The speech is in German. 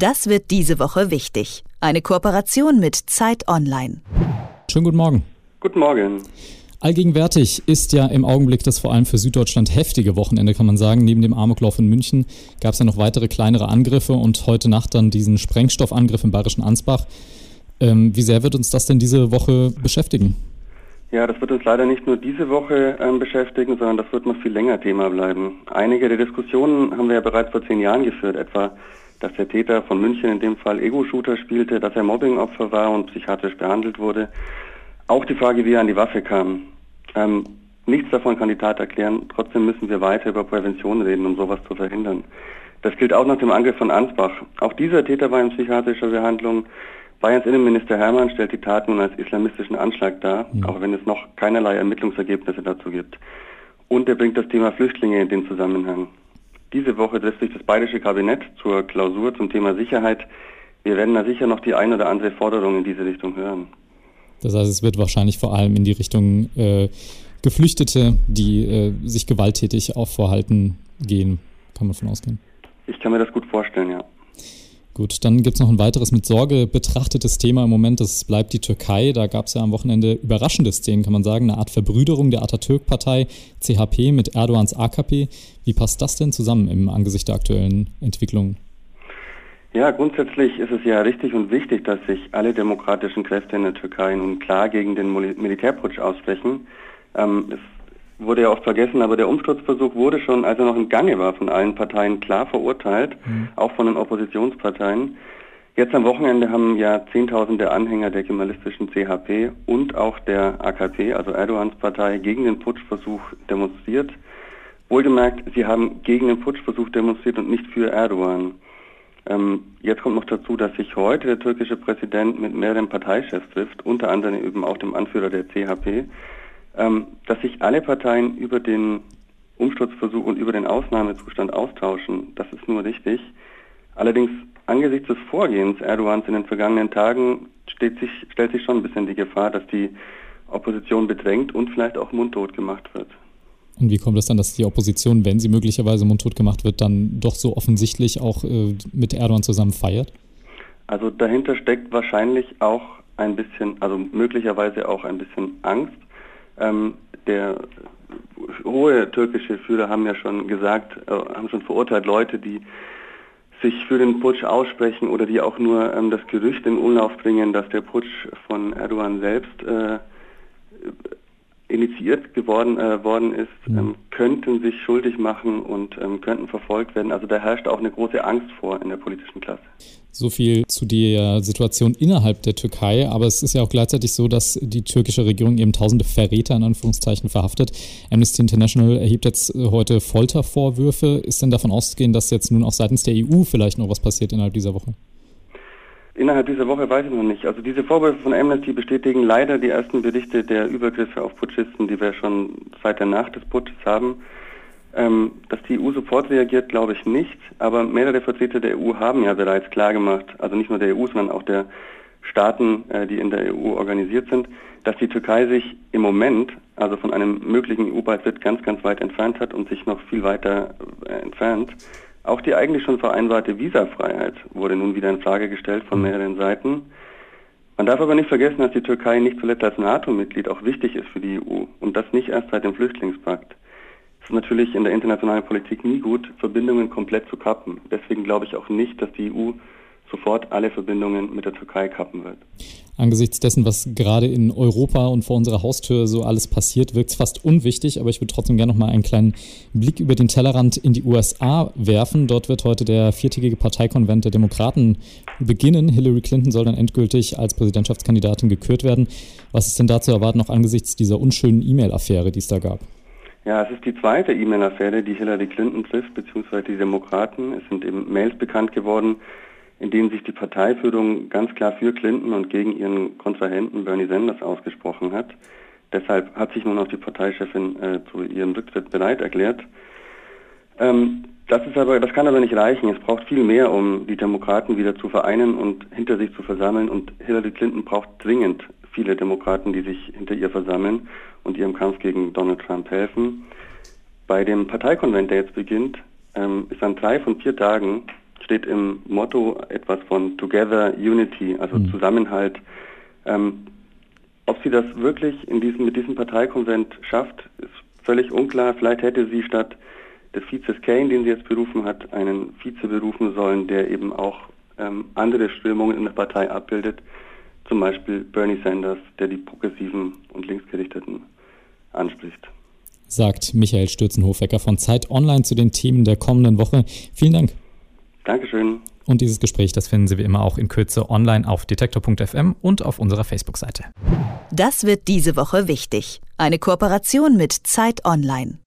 Das wird diese Woche wichtig. Eine Kooperation mit Zeit Online. Schönen guten Morgen. Guten Morgen. Allgegenwärtig ist ja im Augenblick das vor allem für Süddeutschland heftige Wochenende, kann man sagen. Neben dem Amoklauf in München gab es ja noch weitere kleinere Angriffe und heute Nacht dann diesen Sprengstoffangriff im bayerischen Ansbach. Wie sehr wird uns das denn diese Woche beschäftigen? Ja, das wird uns leider nicht nur diese Woche beschäftigen, sondern das wird noch viel länger Thema bleiben. Einige der Diskussionen haben wir ja bereits vor 10 Jahren geführt, etwa, dass der Täter von München in dem Fall Ego-Shooter spielte, dass er Mobbingopfer war und psychiatrisch behandelt wurde. Auch die Frage, wie er an die Waffe kam. Nichts davon kann die Tat erklären, trotzdem müssen wir weiter über Prävention reden, um sowas zu verhindern. Das gilt auch nach dem Angriff von Ansbach. Auch dieser Täter war in psychiatrischer Behandlung. Bayerns Innenminister Hermann stellt die Tat nun als islamistischen Anschlag dar, auch wenn es noch keinerlei Ermittlungsergebnisse dazu gibt. Und er bringt das Thema Flüchtlinge in den Zusammenhang. Diese Woche trifft sich das bayerische Kabinett zur Klausur zum Thema Sicherheit. Wir werden da sicher noch die ein oder andere Forderung in diese Richtung hören. Das heißt, es wird wahrscheinlich vor allem in die Richtung Geflüchtete, die sich gewalttätig vorhalten, gehen. Kann man davon ausgehen? Ich kann mir das gut vorstellen, ja. Gut, dann gibt es noch ein weiteres mit Sorge betrachtetes Thema im Moment. Das bleibt die Türkei. Da gab es ja am Wochenende überraschende Szenen, kann man sagen. Eine Art Verbrüderung der Atatürk-Partei CHP mit Erdogans AKP. Wie passt das denn zusammen im Angesicht der aktuellen Entwicklungen? Ja, grundsätzlich ist es ja richtig und wichtig, dass sich alle demokratischen Kräfte in der Türkei nun klar gegen den Militärputsch aussprechen. Es wurde ja oft vergessen, aber der Umsturzversuch wurde schon, als er noch im Gange war, von allen Parteien klar verurteilt, auch von den Oppositionsparteien. Jetzt am Wochenende haben ja Zehntausende Anhänger der kemalistischen CHP und auch der AKP, also Erdogans Partei, gegen den Putschversuch demonstriert. Wohlgemerkt, sie haben gegen den Putschversuch demonstriert und nicht für Erdogan. Jetzt kommt noch dazu, dass sich heute der türkische Präsident mit mehreren Parteichefs trifft, unter anderem eben auch dem Anführer der CHP, dass sich alle Parteien über den Umsturzversuch und über den Ausnahmezustand austauschen. Das ist nur richtig. Allerdings angesichts des Vorgehens Erdogans in den vergangenen Tagen stellt sich schon ein bisschen die Gefahr, dass die Opposition bedrängt und vielleicht auch mundtot gemacht wird. Und wie kommt es dann, dass die Opposition, wenn sie möglicherweise mundtot gemacht wird, dann doch so offensichtlich auch mit Erdogan zusammen feiert? Also dahinter steckt wahrscheinlich auch ein bisschen, also möglicherweise auch ein bisschen Angst. Der hohe türkische Führer haben ja schon gesagt, haben schon verurteilt, Leute, die sich für den Putsch aussprechen oder die auch nur das Gerücht in Umlauf bringen, dass der Putsch von Erdogan selbst initiiert worden ist, könnten sich schuldig machen und könnten verfolgt werden. Also da herrscht auch eine große Angst vor in der politischen Klasse. So viel zu der Situation innerhalb der Türkei, aber es ist ja auch gleichzeitig so, dass die türkische Regierung eben tausende Verräter in Anführungszeichen verhaftet. Amnesty International erhebt jetzt heute Foltervorwürfe. Ist denn davon auszugehen, dass jetzt nun auch seitens der EU vielleicht noch was passiert innerhalb dieser Woche? Innerhalb dieser Woche weiß ich noch nicht. Also diese Vorwürfe von Amnesty bestätigen leider die ersten Berichte der Übergriffe auf Putschisten, die wir schon seit der Nacht des Putsches haben. Dass die EU sofort reagiert, glaube ich nicht. Aber mehrere Vertreter der EU haben ja bereits klargemacht, also nicht nur der EU, sondern auch der Staaten, die in der EU organisiert sind, dass die Türkei sich im Moment, also von einem möglichen EU-Beitritt, ganz, ganz weit entfernt hat und sich noch viel weiter entfernt. Auch die eigentlich schon vereinbarte Visafreiheit wurde nun wieder in Frage gestellt von mehreren Seiten. Man darf aber nicht vergessen, dass die Türkei nicht zuletzt als NATO-Mitglied auch wichtig ist für die EU und das nicht erst seit dem Flüchtlingspakt. Es ist natürlich in der internationalen Politik nie gut, Verbindungen komplett zu kappen. Deswegen glaube ich auch nicht, dass die EU sofort alle Verbindungen mit der Türkei kappen wird. Angesichts dessen, was gerade in Europa und vor unserer Haustür so alles passiert, wirkt es fast unwichtig, aber ich würde trotzdem gerne noch mal einen kleinen Blick über den Tellerrand in die USA werfen. Dort wird heute der 4-tägige Parteikonvent der Demokraten beginnen. Hillary Clinton soll dann endgültig als Präsidentschaftskandidatin gekürt werden. Was ist denn da zu erwarten, auch angesichts dieser unschönen E-Mail-Affäre, die es da gab? Ja, es ist die zweite E-Mail-Affäre, die Hillary Clinton trifft, beziehungsweise die Demokraten. Es sind eben Mails bekannt geworden, in denen sich die Parteiführung ganz klar für Clinton und gegen ihren Kontrahenten Bernie Sanders ausgesprochen hat. Deshalb hat sich nun auch die Parteichefin zu ihrem Rücktritt bereit erklärt. Das kann aber nicht reichen. Es braucht viel mehr, um die Demokraten wieder zu vereinen und hinter sich zu versammeln. Und Hillary Clinton braucht dringend viele Demokraten, die sich hinter ihr versammeln und ihrem Kampf gegen Donald Trump helfen. Bei dem Parteikonvent, der jetzt beginnt, ist an 3 von 4 Tagen steht im Motto etwas von Together Unity, also Zusammenhalt. Ob sie das wirklich mit diesem Parteikonvent schafft, ist völlig unklar. Vielleicht hätte sie statt des Vizes Kaine, den sie jetzt berufen hat, einen Vize berufen sollen, der eben auch andere Strömungen in der Partei abbildet. Zum Beispiel Bernie Sanders, der die Progressiven und Linksgerichteten anspricht. Sagt Michael Stürzenhofecker von Zeit Online zu den Themen der kommenden Woche. Vielen Dank. Dankeschön. Und dieses Gespräch, das finden Sie wie immer auch in Kürze online auf detektor.fm und auf unserer Facebook-Seite. Das wird diese Woche wichtig. Eine Kooperation mit Zeit Online.